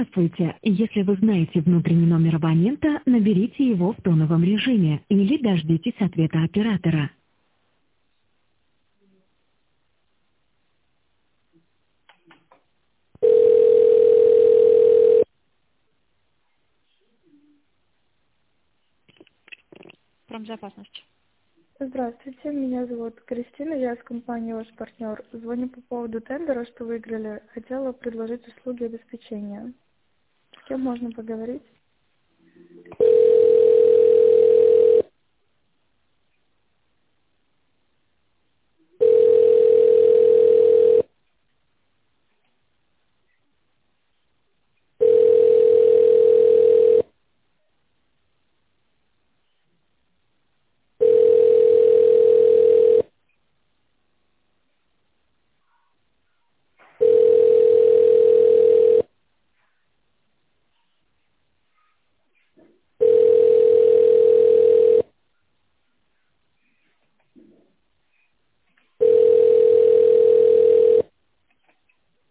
Здравствуйте. Если вы знаете внутренний номер абонента, наберите его в тоновом режиме или дождитесь ответа оператора. Промбезопасность. Здравствуйте, меня зовут Кристина, я из компании «Ваш партнер». Звоню по поводу тендера, что выиграли. Хотела предложить услуги обеспечения. С кем можно поговорить?